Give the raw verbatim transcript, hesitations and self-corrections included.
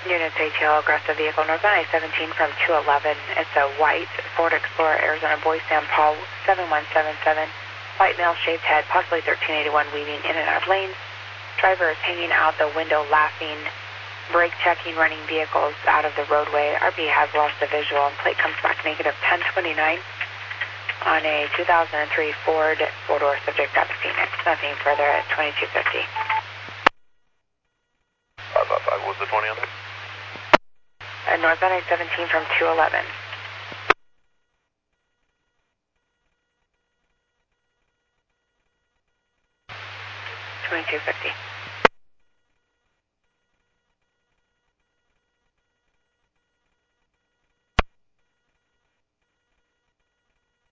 Units A T L, aggressive vehicle, northbound I seventeen from two eleven. It's a white Ford Explorer, Arizona Boy San Paul seven one seven seven. White male shaped head, possibly thirteen eighty-one, weaving in and out of lanes. Driver is hanging out the window laughing, brake checking running vehicles out of the roadway. R P has lost the visual and plate comes back negative ten twenty-nine on a two thousand three Ford four-door subject out of Phoenix. Nothing further at twenty-two fifty. five five five, what was the twenty on there? Uh, northbound I seventeen from two eleven. twenty-two fifty.